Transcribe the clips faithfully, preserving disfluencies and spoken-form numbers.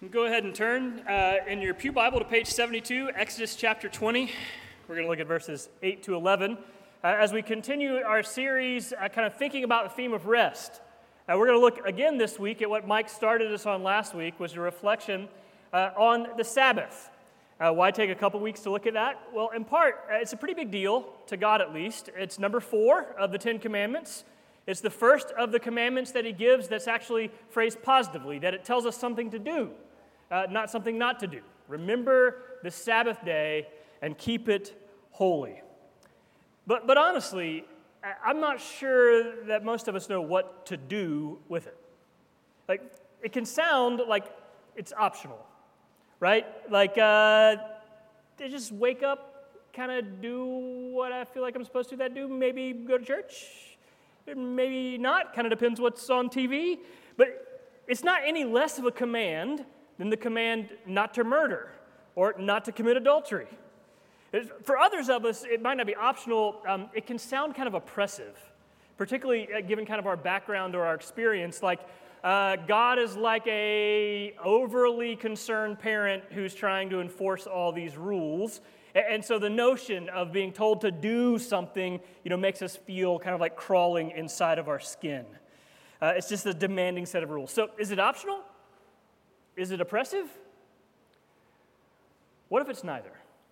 Go ahead and turn uh, in your pew Bible to page seventy-two, Exodus chapter twenty. We're going to look at verses eight to eleven. Uh, as we continue our series, uh, kind of thinking about the theme of rest. Uh, we're going to look again this week at what Mike started us on last week, was a reflection uh, on the Sabbath. Uh, why take a couple weeks to look at that? Well, in part, uh, it's a pretty big deal, to God at least. It's number four of the Ten Commandments. It's the first of the commandments that he gives that's actually phrased positively, that it tells us something to do. Uh, not something not to do. Remember the Sabbath day and keep it holy. But but honestly, I'm not sure that most of us know what to do with it. Like, it can sound like it's optional, right? Like, uh, they just wake up, kind of do what I feel like I'm supposed to that do, maybe go to church, maybe not, kind of depends what's on T V. But it's not any less of a command than the command not to murder or not to commit adultery. For others of us, it might not be optional. Um, it can sound kind of oppressive, particularly uh, given kind of our background or our experience. Like uh, God is like a overly concerned parent who's trying to enforce all these rules. And, and so the notion of being told to do something, you know, makes us feel kind of like crawling inside of our skin. Uh, it's just a demanding set of rules. So is it optional? Is it oppressive? What if it's neither?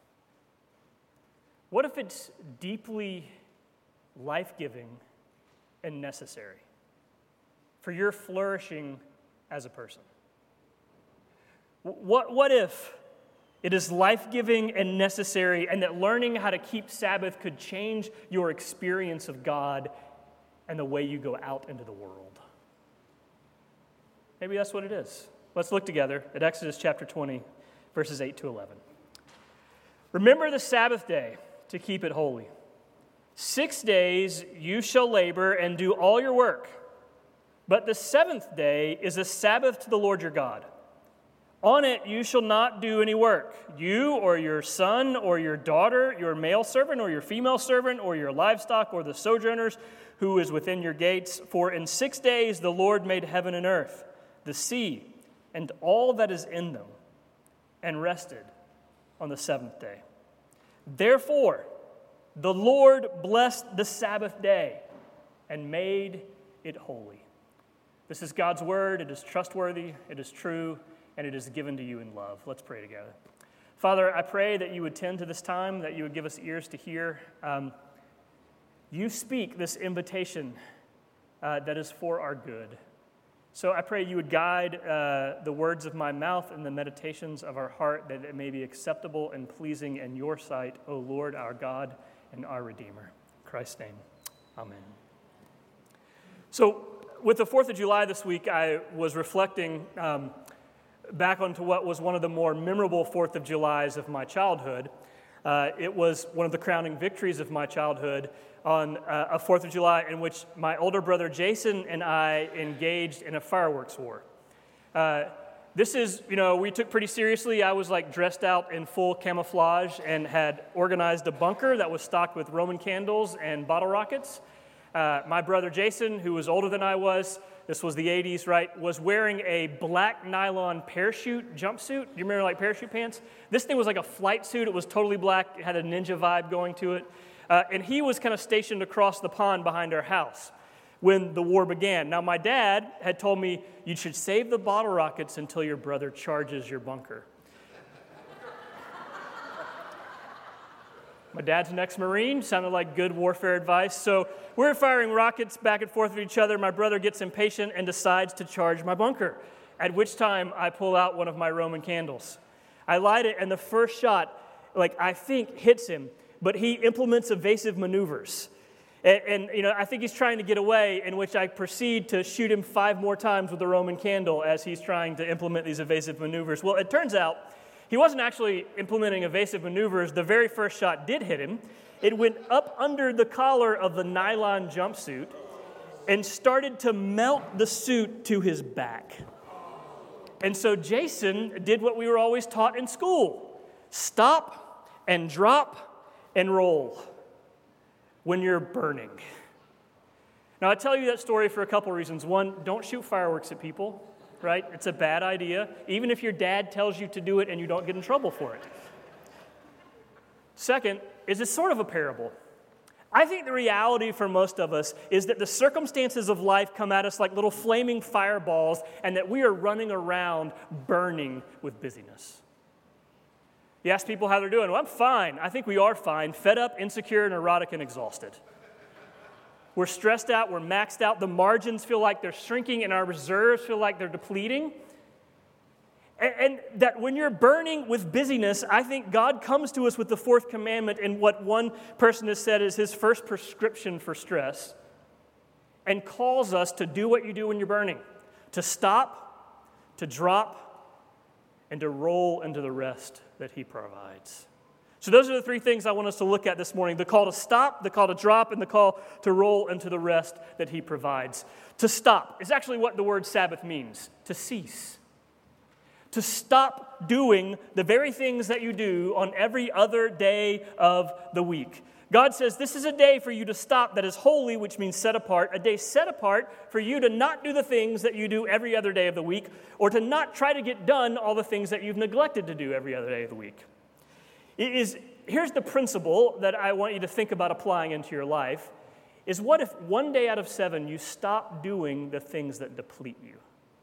What if it's deeply life-giving and necessary for your flourishing as a person? What, what if it is life-giving and necessary, and that learning how to keep Sabbath could change your experience of God and the way you go out into the world? Maybe that's what it is. Let's look together at Exodus chapter twenty, verses eight to eleven. Remember the Sabbath day to keep it holy. Six days you shall labor and do all your work, but the seventh day is a Sabbath to the Lord your God. On it you shall not do any work, you or your son or your daughter, your male servant or your female servant, or your livestock or the sojourners who is within your gates. For in six days the Lord made heaven and earth, the sea, and all that is in them, and rested on the seventh day. Therefore, the Lord blessed the Sabbath day and made it holy. This is God's word. It is trustworthy, it is true, and it is given to you in love. Let's pray together. Father, I pray that you would tend to this time, that you would give us ears to hear. Um, you speak this invitation uh, that is for our good. So I pray you would guide uh, the words of my mouth and the meditations of our heart, that it may be acceptable and pleasing in your sight, O Lord, our God and our Redeemer. In Christ's name, amen. So with the fourth of July this week, I was reflecting um, back onto what was one of the more memorable fourth of Julys of my childhood. Uh, it was one of the crowning victories of my childhood on uh, a fourth of July in which my older brother Jason and I engaged in a fireworks war. Uh, this is, you know, we took pretty seriously. I was like dressed out in full camouflage and had organized a bunker that was stocked with Roman candles and bottle rockets. Uh, my brother Jason, who was older than I was, this was the eighties, right, was wearing a black nylon parachute jumpsuit. Do you remember like parachute pants? This thing was like a flight suit. It was totally black. It had a ninja vibe going to it. Uh, and he was kind of stationed across the pond behind our house when the war began. Now, my dad had told me, you should save the bottle rockets until your brother charges your bunker. My dad's an ex-Marine, sounded like good warfare advice. So we're firing rockets back and forth at each other. My brother gets impatient and decides to charge my bunker, at which time I pull out one of my Roman candles. I light it, and the first shot, like I think, hits him, but he implements evasive maneuvers. And, and, you know, I think he's trying to get away, in which I proceed to shoot him five more times with a Roman candle as he's trying to implement these evasive maneuvers. Well, it turns out he wasn't actually implementing evasive maneuvers. The very first shot did hit him. It went up under the collar of the nylon jumpsuit and started to melt the suit to his back. And so Jason did what we were always taught in school. Stop and drop and roll when you're burning. Now, I tell you that story for a couple reasons. One, don't shoot fireworks at people. right? It's a bad idea, even if your dad tells you to do it and you don't get in trouble for it. Second, is it's sort of a parable. I think the reality for most of us is that the circumstances of life come at us like little flaming fireballs and that we are running around burning with busyness. You ask people how they're doing. Well, I'm fine. I think we are fine. Fed up, insecure, neurotic, and exhausted. We're stressed out. We're maxed out. The margins feel like they're shrinking, and our reserves feel like they're depleting. And, and that when you're burning with busyness, I think God comes to us with the fourth commandment in what one person has said is his first prescription for stress, and calls us to do what you do when you're burning, to stop, to drop, and to roll into the rest that he provides. So those are the three things I want us to look at this morning: the call to stop, the call to drop, and the call to roll into the rest that he provides. To stop is actually what the word Sabbath means, to cease. To stop doing the very things that you do on every other day of the week. God says this is a day for you to stop that is holy, which means set apart, a day set apart for you to not do the things that you do every other day of the week, or to not try to get done all the things that you've neglected to do every other day of the week. It is, here's the principle that I want you to think about applying into your life, is what if one day out of seven you stop doing the things that deplete you?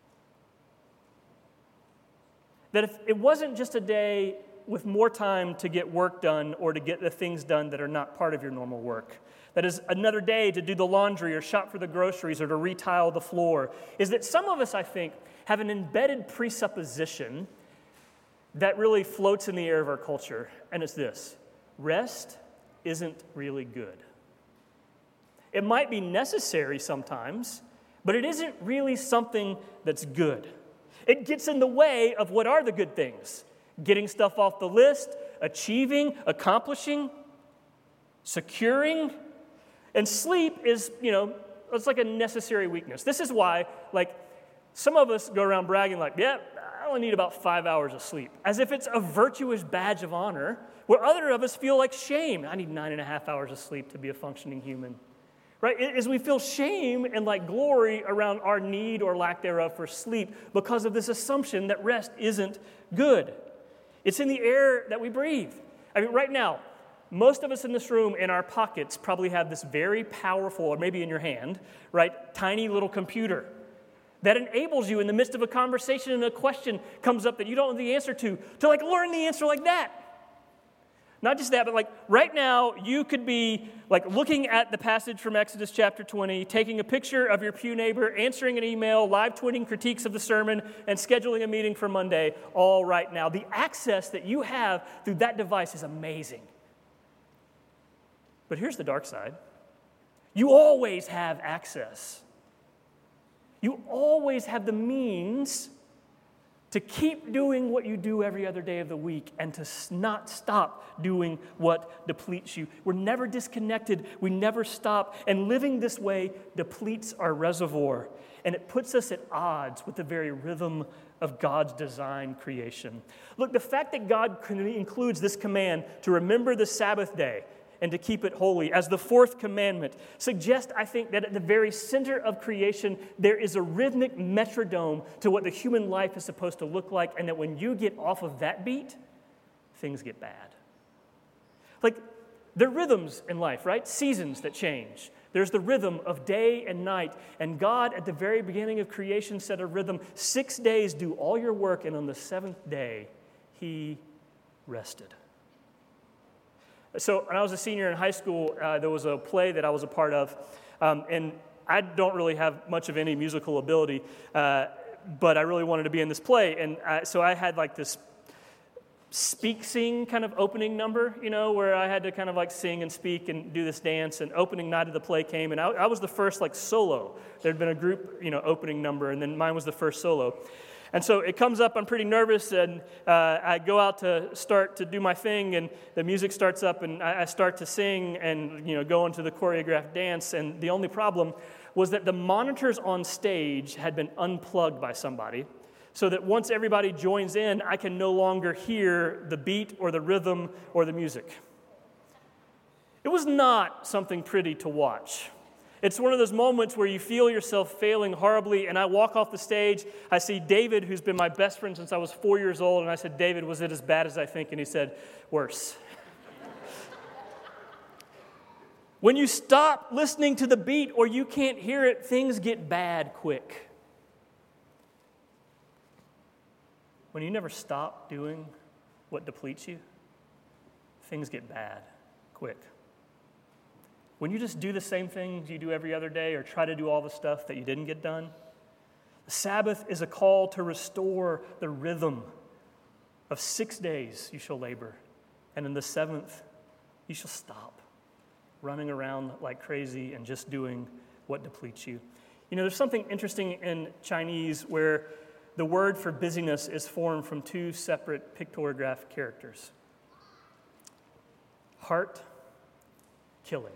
That if it wasn't just a day with more time to get work done or to get the things done that are not part of your normal work, that is another day to do the laundry or shop for the groceries or to retile the floor, is that some of us, I think, have an embedded presupposition that really floats in the air of our culture, and it's this: rest isn't really good. It might be necessary sometimes, but it isn't really something that's good. It gets in the way of what are the good things: getting stuff off the list, achieving, accomplishing, securing. And sleep is, you know, it's like a necessary weakness. This is why, like, some of us go around bragging like, yeah, I only need about five hours of sleep, as if it's a virtuous badge of honor, where other of us feel like shame. I need nine and a half hours of sleep to be a functioning human. Right? As we feel shame and like glory around our need or lack thereof for sleep because of this assumption that rest isn't good. It's in the air that we breathe. I mean, right now, most of us in this room in our pockets probably have this very powerful, or maybe in your hand, right, tiny little computer that enables you in the midst of a conversation and a question comes up that you don't know the answer to, to like learn the answer like that. Not just that, but like right now, you could be like looking at the passage from Exodus chapter twenty, taking a picture of your pew neighbor, answering an email, live tweeting critiques of the sermon, and scheduling a meeting for Monday, all right now. The access that you have through that device is amazing. But here's the dark side. You always have access. You always have the means to keep doing what you do every other day of the week and to not stop doing what depletes you. We're never disconnected. We never stop. And living this way depletes our reservoir. And it puts us at odds with the very rhythm of God's design creation. Look, the fact that God includes this command to remember the Sabbath day and to keep it holy as the fourth commandment suggests, I think, that at the very center of creation, there is a rhythmic metronome to what the human life is supposed to look like, and that when you get off of that beat, things get bad. Like, there are rhythms in life, right? Seasons that change. There's the rhythm of day and night, and God, at the very beginning of creation, set a rhythm. Six days do all your work, and on the seventh day, he rested. So when I was a senior in high school, uh, there was a play that I was a part of, um, and I don't really have much of any musical ability, uh, but I really wanted to be in this play, and uh, so I had like this speak-sing kind of opening number, you know, where I had to kind of like sing and speak and do this dance, and opening night of the play came, and I, I was the first like solo. There had been a group, you know, opening number, and then mine was the first solo. And so it comes up, I'm pretty nervous, and uh, I go out to start to do my thing, and the music starts up, and I, I start to sing and, you know, go into the choreographed dance, and the only problem was that the monitors on stage had been unplugged by somebody, so that once everybody joins in, I can no longer hear the beat or the rhythm or the music. It was not something pretty to watch. It's one of those moments where you feel yourself failing horribly, and I walk off the stage, I see David, who's been my best friend since I was four years old, and I said, David, was it as bad as I think? And he said, worse. When you stop listening to the beat or you can't hear it, things get bad quick. When you never stop doing what depletes you, things get bad quick. When you just do the same things you do every other day or try to do all the stuff that you didn't get done, the Sabbath is a call to restore the rhythm of six days you shall labor, and in the seventh you shall stop running around like crazy and just doing what depletes you. You know, there's something interesting in Chinese where the word for busyness is formed from two separate pictograph characters. Heart, killing.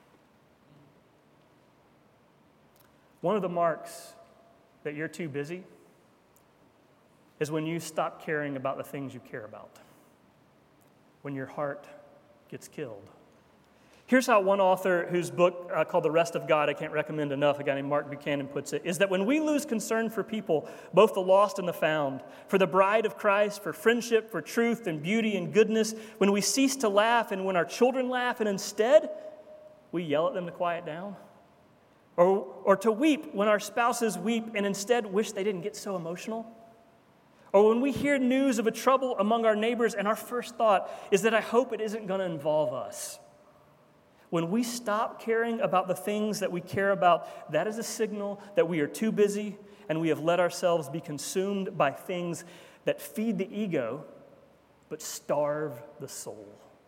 One of the marks that you're too busy is when you stop caring about the things you care about, when your heart gets killed. Here's how one author whose book uh, called The Rest of God, I can't recommend enough, a guy named Mark Buchanan puts it, is that when we lose concern for people, both the lost and the found, for the bride of Christ, for friendship, for truth and beauty and goodness, when we cease to laugh and when our children laugh and instead we yell at them to quiet down, or, or to weep when our spouses weep and instead wish they didn't get so emotional, or when we hear news of a trouble among our neighbors and our first thought is that I hope it isn't going to involve us. When we stop caring about the things that we care about, that is a signal that we are too busy and we have let ourselves be consumed by things that feed the ego but starve the soul.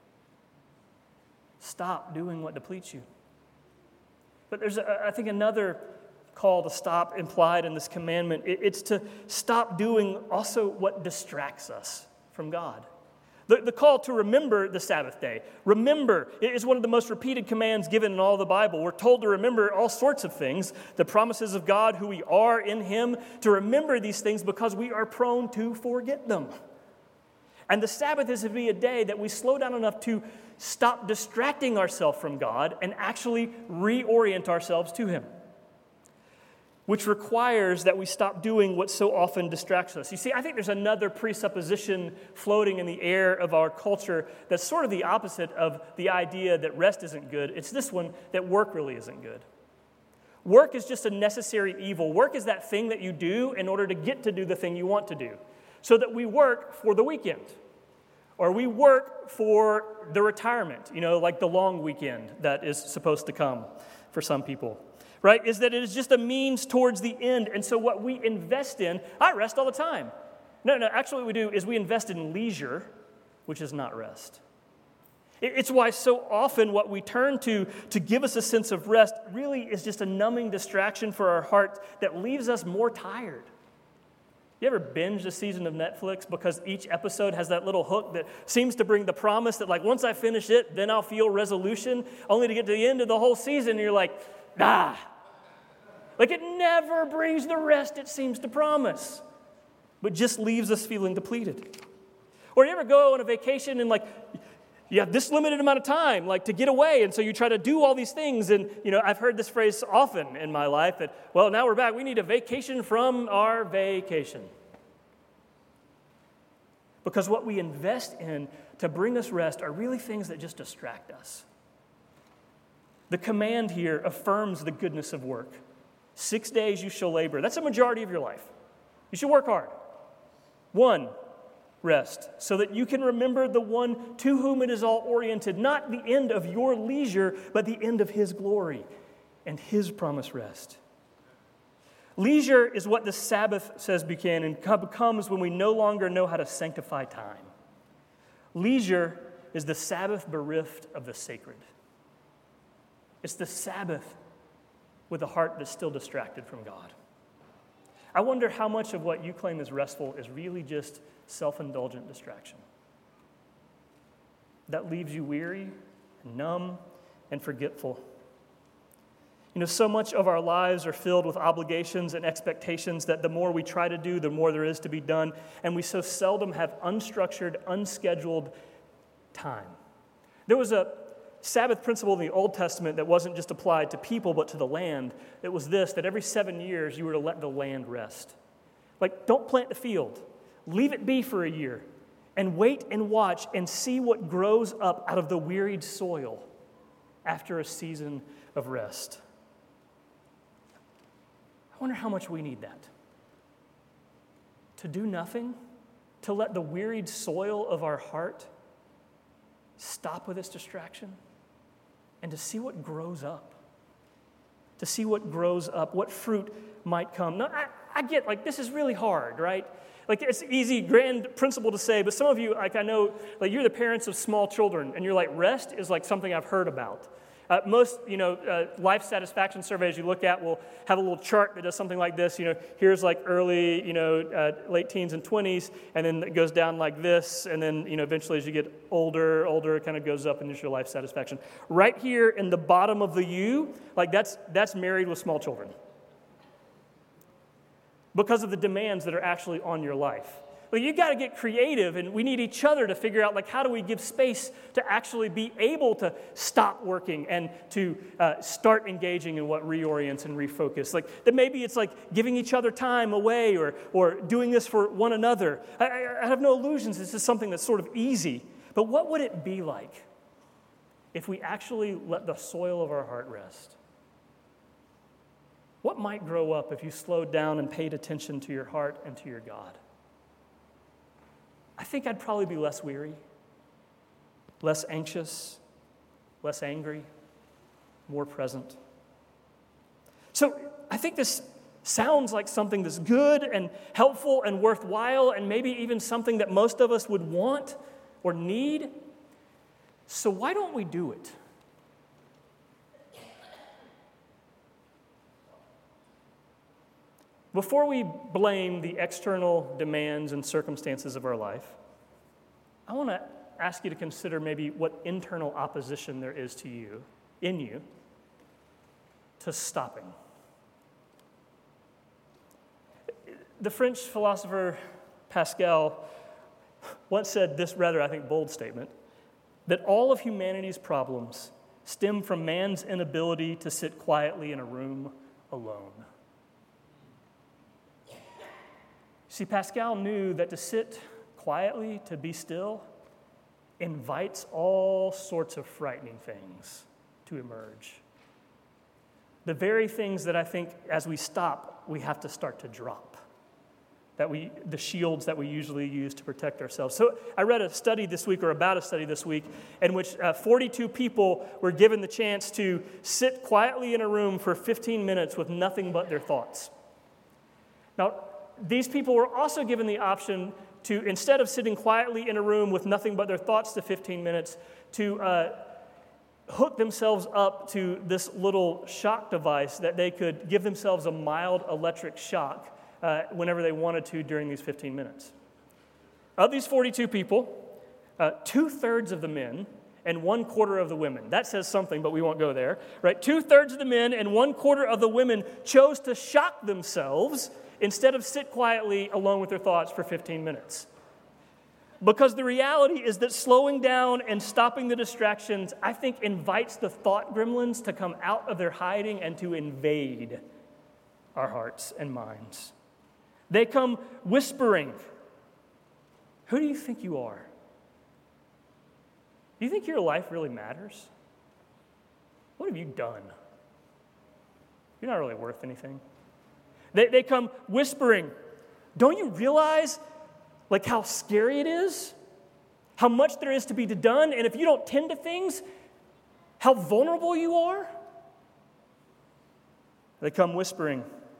Stop doing what depletes you. But there's, a, I think, another call to stop implied in this commandment. It, it's to stop doing also what distracts us from God. The, the call to remember the Sabbath day. Remember is one of the most repeated commands given in all the Bible. We're told to remember all sorts of things, the promises of God, who we are in Him, to remember these things because we are prone to forget them. And the Sabbath is to be a day that we slow down enough to stop distracting ourselves from God and actually reorient ourselves to Him, which requires that we stop doing what so often distracts us. You see, I think there's another presupposition floating in the air of our culture that's sort of the opposite of the idea that rest isn't good. It's this one, that work really isn't good. Work is just a necessary evil. Work is that thing that you do in order to get to do the thing you want to do. So that we work for the weekend, or we work for the retirement, you know, like the long weekend that is supposed to come for some people. Right, is that it is just a means towards the end. And so what we invest in, I rest all the time. No, no, actually what we do is we invest in leisure, which is not rest. It's why so often what we turn to to give us a sense of rest really is just a numbing distraction for our heart that leaves us more tired. You ever binge a season of Netflix because each episode has that little hook that seems to bring the promise that, like, once I finish it, then I'll feel resolution, only to get to the end of the whole season and you're like, ah. Like, it never brings the rest it seems to promise, but just leaves us feeling depleted. Or you ever go on a vacation and, like, you have this limited amount of time, like, to get away, and so you try to do all these things, and, you know, I've heard this phrase often in my life that, well, now we're back, we need a vacation from our vacation. Because what we invest in to bring us rest are really things that just distract us. The command here affirms the goodness of work. Six days you shall labor. That's a majority of your life. You should work hard. One, rest, so that you can remember the one to whom it is all oriented, not the end of your leisure, but the end of His glory and His promised rest. Leisure is what the Sabbath, says Buchanan, comes when we no longer know how to sanctify time. Leisure is the Sabbath bereft of the sacred. It's the Sabbath with a heart that's still distracted from God. I wonder how much of what you claim is restful is really just self-indulgent distraction that leaves you weary, and numb, and forgetful. You know, so much of our lives are filled with obligations and expectations that the more we try to do, the more there is to be done, and we so seldom have unstructured, unscheduled time. There was a Sabbath principle in the Old Testament that wasn't just applied to people but to the land. It was this, that every seven years you were to let the land rest. Like, don't plant the field. Leave it be for a year and wait and watch and see what grows up out of the wearied soil after a season of rest. I wonder how much we need that. To do nothing, to let the wearied soil of our heart stop with its distraction, and to see what grows up. To see what grows up, what fruit might come. Now, I, I get, like, this is really hard, right? Like, it's an easy, grand principle to say, but some of you, like, I know, like, you're the parents of small children, and you're like, rest is like something I've heard about. Uh, most, you know, uh, life satisfaction surveys you look at will have a little chart that does something like this. You know, here's like early, you know, uh, late teens and twenties, and then it goes down like this, and then, you know, eventually as you get older, older, it kind of goes up into your life satisfaction. Right here in the bottom of the U, like that's that's married with small children. Because of the demands that are actually on your life. Well, you got to get creative, and we need each other to figure out, like, how do we give space to actually be able to stop working and to uh, start engaging in what reorients and refocus. Like, that maybe it's like giving each other time away or or doing this for one another. I, I, I have no illusions. This is something that's sort of easy. But what would it be like if we actually let the soil of our heart rest? What might grow up if you slowed down and paid attention to your heart and to your God? I think I'd probably be less weary, less anxious, less angry, more present. So I think this sounds like something that's good and helpful and worthwhile and maybe even something that most of us would want or need. So why don't we do it? Before we blame the external demands and circumstances of our life, I want to ask you to consider maybe what internal opposition there is to you, in you, to stopping. The French philosopher Pascal once said this rather, I think, bold statement, that all of humanity's problems stem from man's inability to sit quietly in a room alone. See, Pascal knew that to sit quietly, to be still, invites all sorts of frightening things to emerge. The very things that I think as we stop, we have to start to drop. That we, the shields that we usually use to protect ourselves. So I read a study this week, or about a study this week, in which uh, forty-two people were given the chance to sit quietly in a room for fifteen minutes with nothing but their thoughts. Now, these people were also given the option to, instead of sitting quietly in a room with nothing but their thoughts to fifteen minutes, to uh, hook themselves up to this little shock device that they could give themselves a mild electric shock uh, whenever they wanted to during these fifteen minutes. Of these forty-two people, uh, two-thirds of the men and one-quarter of the women. That says something, but we won't go there. Right? Two-thirds of the men and one-quarter of the women chose to shock themselves instead of sit quietly alone with their thoughts for fifteen minutes. Because the reality is that slowing down and stopping the distractions, I think, invites the thought gremlins to come out of their hiding and to invade our hearts and minds. They come whispering, "Who do you think you are? Do you think your life really matters? What have you done? You're not really worth anything." They, they come whispering, "Don't you realize like how scary it is? How much there is to be done? And if you don't tend to things, how vulnerable you are?" They come whispering,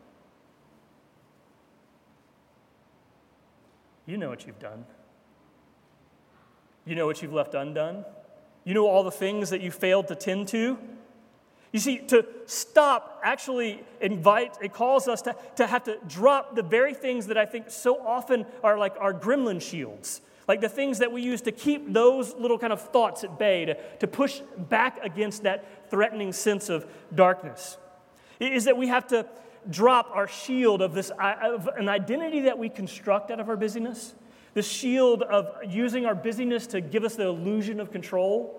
"You know what you've done. You know what you've left undone. You know all the things that you failed to tend to." You see, to stop actually invites, it calls us to, to have to drop the very things that I think so often are like our gremlin shields, like the things that we use to keep those little kind of thoughts at bay, to, to push back against that threatening sense of darkness. It is that we have to drop our shield of this of an identity that we construct out of our busyness, the shield of using our busyness to give us the illusion of control.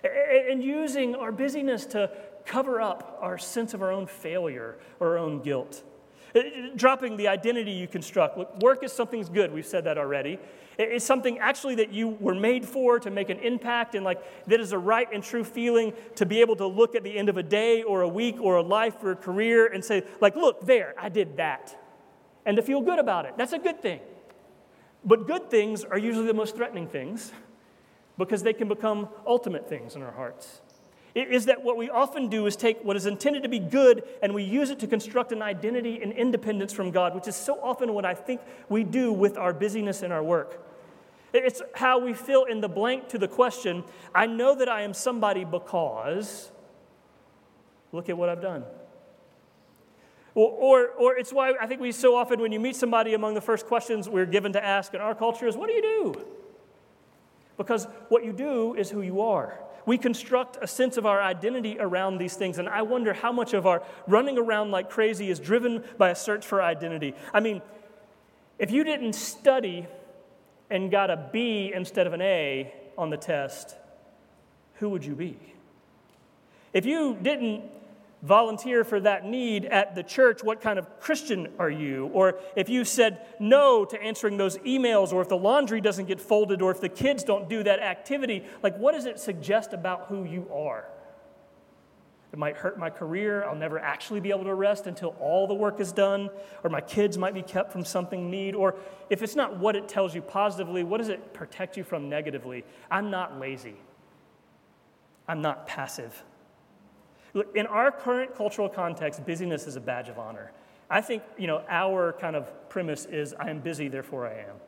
and using our busyness to cover up our sense of our own failure or our own guilt. Dropping the identity you construct. Look, work is something's good. We've said that already. It's something actually that you were made for, to make an impact, and like that is a right and true feeling to be able to look at the end of a day or a week or a life or a career and say, like, look, there, I did that. And to feel good about it. That's a good thing. But good things are usually the most threatening things because they can become ultimate things in our hearts. It is that what we often do is take what is intended to be good and we use it to construct an identity and independence from God, which is so often what I think we do with our busyness in our work. It's how we fill in the blank to the question, I know that I am somebody because look at what I've done. Or, or, or it's why I think we so often, when you meet somebody, among the first questions we're given to ask in our culture is, what do you do? Because what you do is who you are. We construct a sense of our identity around these things, and I wonder how much of our running around like crazy is driven by a search for identity. I mean, if you didn't study and got a B instead of an A on the test, who would you be? If you didn't volunteer for that need at the church, what kind of Christian are you? Or if you said no to answering those emails, or if the laundry doesn't get folded, or if the kids don't do that activity, like what does it suggest about who you are? It might hurt my career. I'll never actually be able to rest until all the work is done, or my kids might be kept from something need, or if it's not what it tells you positively, what does it protect you from negatively? I'm not lazy. I'm not passive. Look, in our current cultural context, busyness is a badge of honor. I think, you know, our kind of premise is, I am busy, therefore I am.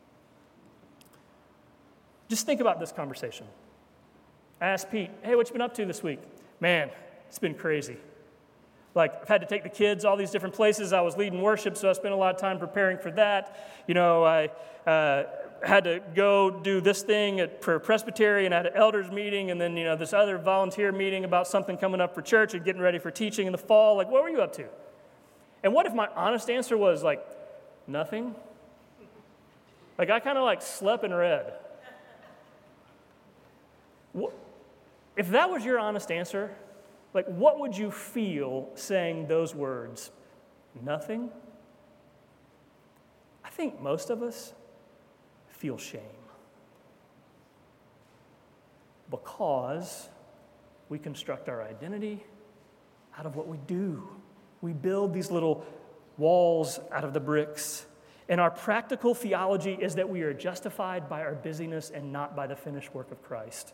Just think about this conversation. I asked Pete, hey, what you been up to this week? Man, it's been crazy. Like, I've had to take the kids all these different places. I was leading worship, so I spent a lot of time preparing for that. You know, I uh, had to go do this thing at, for Presbytery, and I had an elders meeting, and then, you know, this other volunteer meeting about something coming up for church and getting ready for teaching in the fall. Like, what were you up to? And what if my honest answer was, like, nothing? Like, I kind of, like, slept and read. If that was your honest answer, like, what would you feel saying those words? Nothing? I think most of us feel shame. Because we construct our identity out of what we do. We build these little walls out of the bricks. And our practical theology is that we are justified by our busyness and not by the finished work of Christ.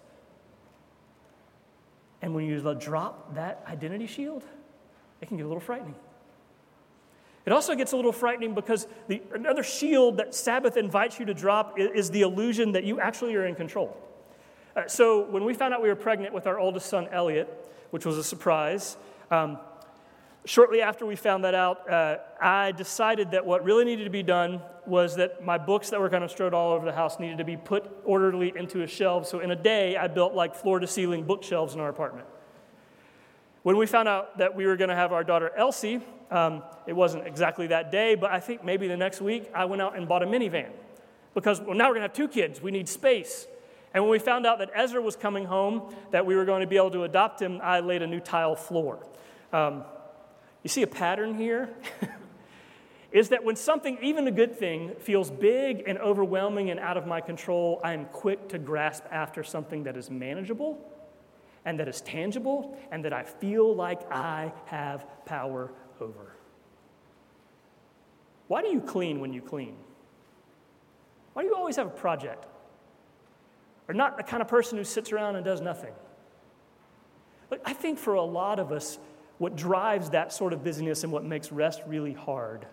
And when you drop that identity shield, it can get a little frightening. It also gets a little frightening because the, another shield that Sabbath invites you to drop is, is the illusion that you actually are in control. Uh, so when we found out we were pregnant with our oldest son, Elliot, which was a surprise, um, shortly after we found that out, uh, I decided that what really needed to be done was that my books that were kind of strewed all over the house needed to be put orderly into a shelf. So in a day, I built like floor-to-ceiling bookshelves in our apartment. When we found out that we were going to have our daughter Elsie, um, it wasn't exactly that day, but I think maybe the next week, I went out and bought a minivan. Because, well, now we're going to have two kids. We need space. And when we found out that Ezra was coming home, that we were going to be able to adopt him, I laid a new tile floor. Um, you see a pattern here? Is that when something, even a good thing, feels big and overwhelming and out of my control, I am quick to grasp after something that is manageable and that is tangible and that I feel like I have power over. Why do you clean when you clean? Why do you always have a project? Or not the kind of person who sits around and does nothing? Look, I think for a lot of us, what drives that sort of busyness and what makes rest really hard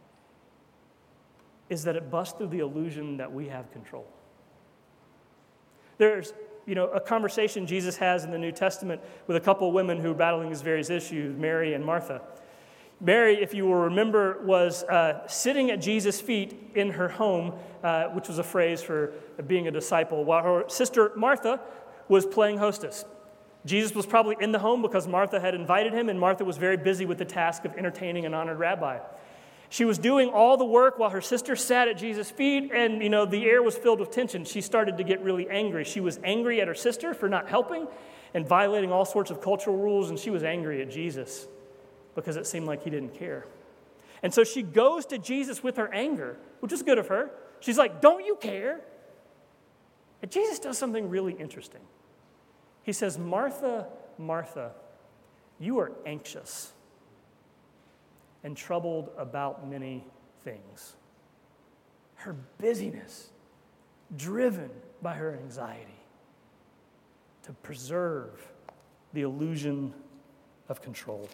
is that it busts through the illusion that we have control. There's, you know, a conversation Jesus has in the New Testament with a couple of women who are battling these various issues, Mary and Martha. Mary, if you will remember, was uh, sitting at Jesus' feet in her home, uh, which was a phrase for being a disciple, while her sister Martha was playing hostess. Jesus was probably in the home because Martha had invited him, and Martha was very busy with the task of entertaining an honored rabbi. She was doing all the work while her sister sat at Jesus' feet, and, you know, the air was filled with tension. She started to get really angry. She was angry at her sister for not helping and violating all sorts of cultural rules, and she was angry at Jesus because it seemed like he didn't care. And so she goes to Jesus with her anger, which is good of her. She's like, don't you care? And Jesus does something really interesting. He says, Martha, Martha, you are anxious and troubled about many things. Her busyness, driven by her anxiety to preserve the illusion of control.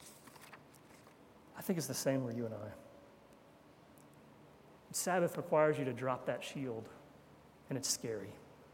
I think it's the same with you and I. Sabbath requires you to drop that shield, and it's scary.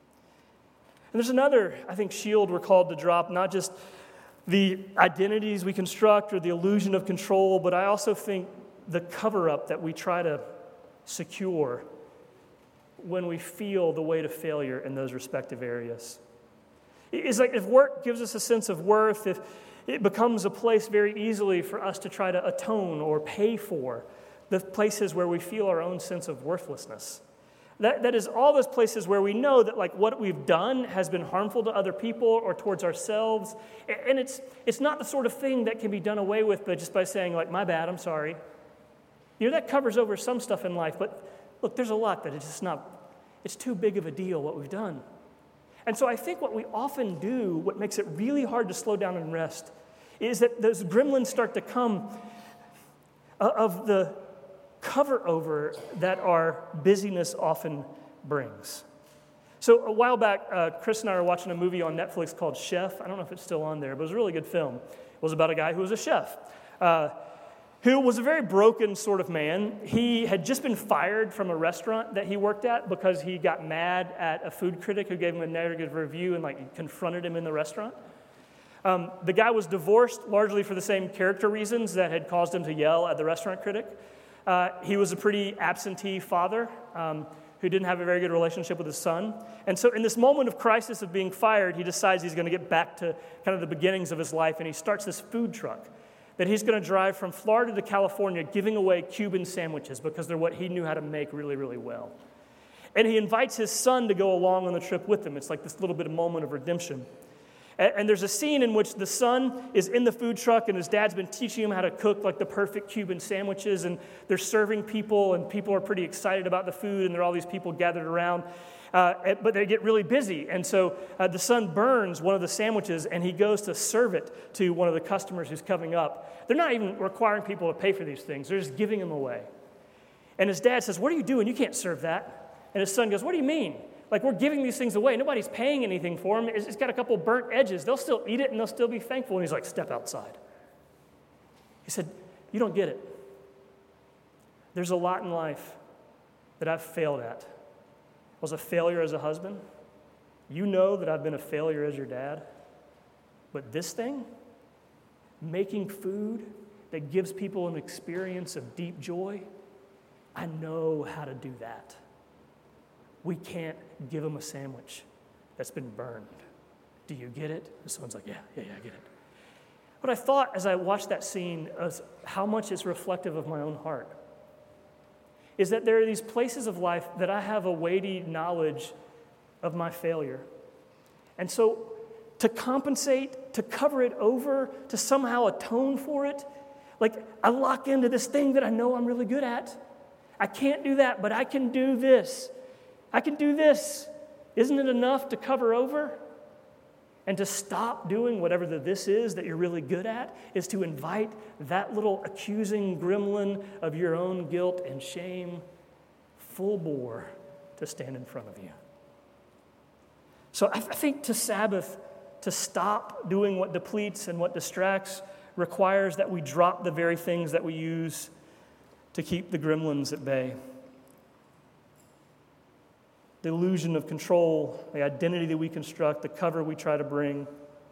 And there's another, I think, shield we're called to drop, not just the identities we construct or the illusion of control, but I also think the cover-up that we try to secure when we feel the weight of failure in those respective areas. It's like if work gives us a sense of worth, if it becomes a place very easily for us to try to atone or pay for the places where we feel our own sense of worthlessness. That, that is all those places where we know that like what we've done has been harmful to other people or towards ourselves. And it's it's not the sort of thing that can be done away with but just by saying like, my bad, I'm sorry. You know, that covers over some stuff in life, but look, there's a lot that it's just not, it's too big of a deal what we've done. And so I think what we often do, what makes it really hard to slow down and rest, is that those gremlins start to come of the cover over that our busyness often brings. So a while back, uh, Chris and I were watching a movie on Netflix called Chef. I don't know if it's still on there, but it was a really good film. It was about a guy who was a chef, uh, who was a very broken sort of man. He had just been fired from a restaurant that he worked at because he got mad at a food critic who gave him a negative review and like confronted him in the restaurant. Um, the guy was divorced largely for the same character reasons that had caused him to yell at the restaurant critic. Uh, he was a pretty absentee father um, who didn't have a very good relationship with his son. And so in this moment of crisis of being fired, he decides he's going to get back to kind of the beginnings of his life, and he starts this food truck that he's going to drive from Florida to California giving away Cuban sandwiches because they're what he knew how to make really, really well. And he invites his son to go along on the trip with him. It's like this little bit of moment of redemption. And there's a scene in which the son is in the food truck and his dad's been teaching him how to cook like the perfect Cuban sandwiches, and they're serving people and people are pretty excited about the food and there are all these people gathered around, uh, but they get really busy. And so uh, the son burns one of the sandwiches and he goes to serve it to one of the customers who's coming up. They're not even requiring people to pay for these things. They're just giving them away. And his dad says, "What are you doing? You can't serve that." And his son goes, "What do you mean? Like, we're giving these things away. Nobody's paying anything for them. It's got a couple burnt edges. They'll still eat it, and they'll still be thankful." And he's like, "Step outside." He said, "You don't get it. There's a lot in life that I've failed at. I was a failure as a husband. You know that I've been a failure as your dad. But this thing, making food that gives people an experience of deep joy, I know how to do that. We can't give them a sandwich that's been burned. Do you get it?" And someone's like, yeah, yeah, yeah, I get it. What I thought as I watched that scene is how much it's reflective of my own heart is that there are these places of life that I have a weighty knowledge of my failure. And so to compensate, to cover it over, to somehow atone for it, like I lock into this thing that I know I'm really good at. I can't do that, but I can do this. I can do this. Isn't it enough to cover over? And to stop doing whatever the this is that you're really good at is to invite that little accusing gremlin of your own guilt and shame full bore to stand in front of you. So I think to Sabbath, to stop doing what depletes and what distracts requires that we drop the very things that we use to keep the gremlins at bay. The illusion of control, the identity that we construct, the cover we try to bring.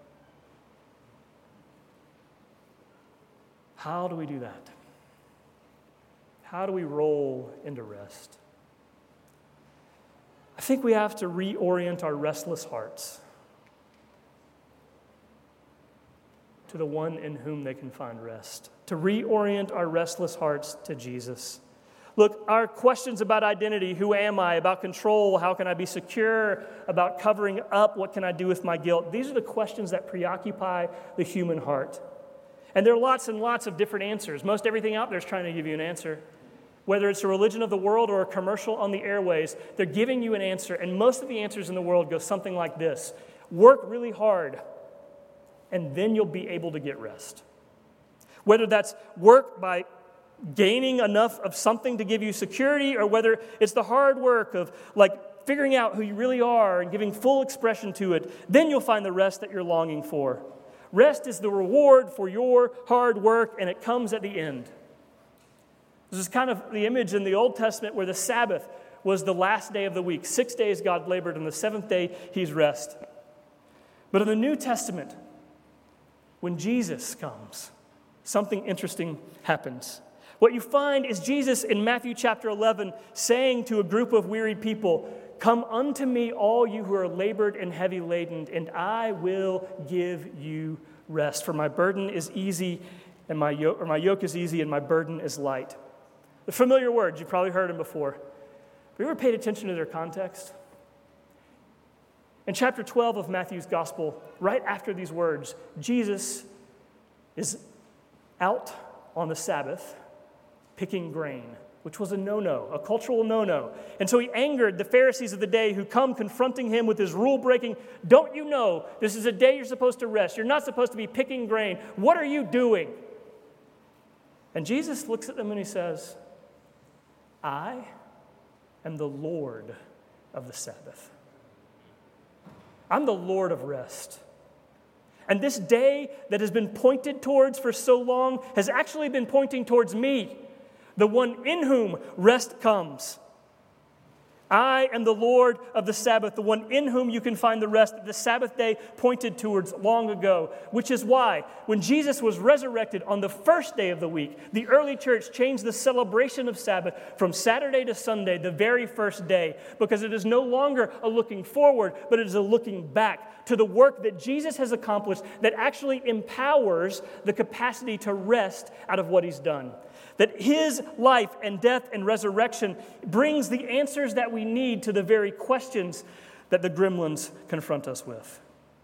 How do we do that? How do we roll into rest? I think we have to reorient our restless hearts to the one in whom they can find rest, to to reorient our restless hearts to Jesus. Look, our questions about identity, who am I, about control, how can I be secure, about covering up, what can I do with my guilt, these are the questions that preoccupy the human heart. And there are lots and lots of different answers. Most everything out there is trying to give you an answer. Whether it's a religion of the world or a commercial on the airways, they're giving you an answer. And most of the answers in the world go something like this: work really hard, and then you'll be able to get rest. Whether that's work by gaining enough of something to give you security, or whether it's the hard work of like figuring out who you really are and giving full expression to it, then you'll find the rest that you're longing for. Rest is the reward for your hard work, and it comes at the end. This is kind of the image in the Old Testament where the Sabbath was the last day of the week. Six days God labored, and the seventh day He's rest. But in the New Testament, when Jesus comes, something interesting happens. What you find is Jesus in Matthew chapter eleven saying to a group of wearied people, "Come unto me, all you who are labored and heavy laden, and I will give you rest. For my burden is easy, and my yoke, or my yoke is easy, and my burden is light." The familiar words, you've probably heard them before. Have you ever paid attention to their context? In chapter twelve of Matthew's gospel, right after these words, Jesus is out on the Sabbath picking grain, which was a no-no, a cultural no-no. And so he angered the Pharisees of the day who come confronting him with his rule-breaking, "Don't you know this is a day you're supposed to rest? You're not supposed to be picking grain. What are you doing?" And Jesus looks at them and he says, "I am the Lord of the Sabbath. I'm the Lord of rest. And this day that has been pointed towards for so long has actually been pointing towards me, the one in whom rest comes. I am the Lord of the Sabbath, the one in whom you can find the rest that the Sabbath day pointed towards long ago, which is why when Jesus was resurrected on the first day of the week, the early church changed the celebration of Sabbath from Saturday to Sunday, the very first day, because it is no longer a looking forward, but it is a looking back to the work that Jesus has accomplished that actually empowers the capacity to rest out of what He's done. That His life and death and resurrection brings the answers that we need to the very questions that the gremlins confront us with.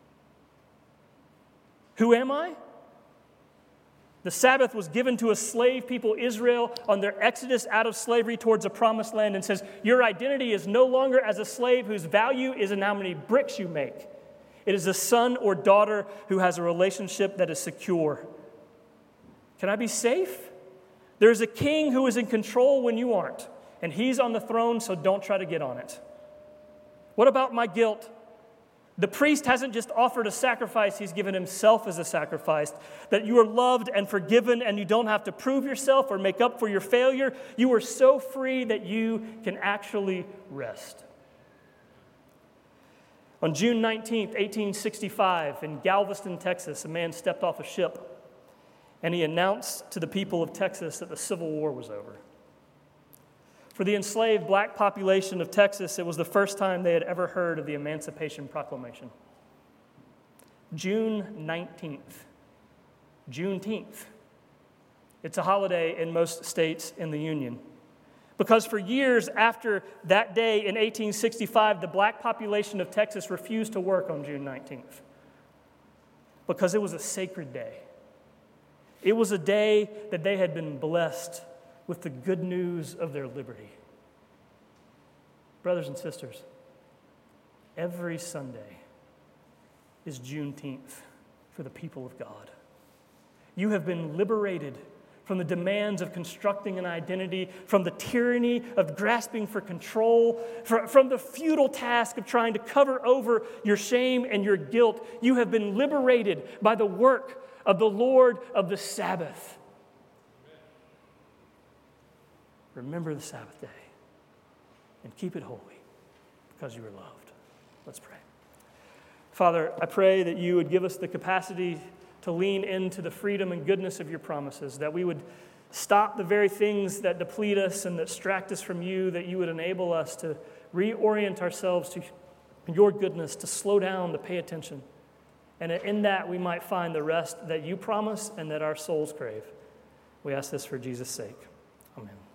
Who am I? The Sabbath was given to a slave people, Israel, on their exodus out of slavery towards a promised land, and says, your identity is no longer as a slave whose value is in how many bricks you make. It is a son or daughter who has a relationship that is secure. Can I be safe? There's a king who is in control when you aren't, and he's on the throne, so don't try to get on it. What about my guilt? The priest hasn't just offered a sacrifice, he's given himself as a sacrifice. That you are loved and forgiven, and you don't have to prove yourself or make up for your failure. You are so free that you can actually rest. On June nineteenth, eighteen sixty-five, in Galveston, Texas, a man stepped off a ship, and he announced to the people of Texas that the Civil War was over. For the enslaved black population of Texas, it was the first time they had ever heard of the Emancipation Proclamation. June nineteenth, Juneteenth. It's a holiday in most states in the Union. Because for years after that day in eighteen sixty-five, the black population of Texas refused to work on June nineteenth. Because it was a sacred day. It was a day that they had been blessed with the good news of their liberty. Brothers and sisters, every Sunday is Juneteenth for the people of God. You have been liberated from the demands of constructing an identity, from the tyranny of grasping for control, from the futile task of trying to cover over your shame and your guilt. You have been liberated by the work of the Lord of the Sabbath. Remember the Sabbath day and keep it holy because you are loved. Let's pray. Father, I pray that you would give us the capacity to lean into the freedom and goodness of your promises, that we would stop the very things that deplete us and that distract us from you, that you would enable us to reorient ourselves to your goodness, to slow down, to pay attention. And in that, we might find the rest that you promise and that our souls crave. We ask this for Jesus' sake. Amen.